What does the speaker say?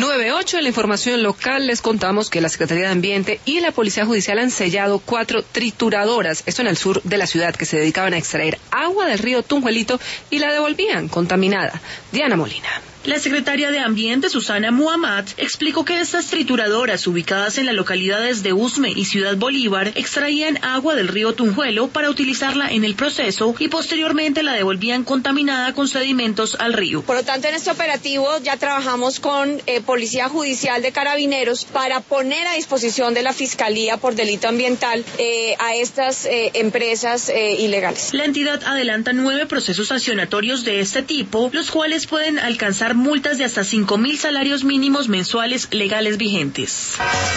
9:08, en la información local les contamos que la Secretaría de Ambiente y la Policía Judicial han sellado 4 trituradoras, esto en el sur de la ciudad, que se dedicaban a extraer agua del río Tunjuelito y la devolvían contaminada. Diana Molina. La secretaria de Ambiente, Susana Muhammad, explicó que estas trituradoras, ubicadas en las localidades de Usme y Ciudad Bolívar, extraían agua del río Tunjuelo para utilizarla en el proceso y posteriormente la devolvían contaminada con sedimentos al río. Por lo tanto, en este operativo ya trabajamos con Policía Judicial de Carabineros para poner a disposición de la Fiscalía por delito ambiental a estas empresas ilegales. La entidad adelanta 9 procesos sancionatorios de este tipo, los cuales pueden alcanzar multas de hasta 5.000 salarios mínimos mensuales legales vigentes.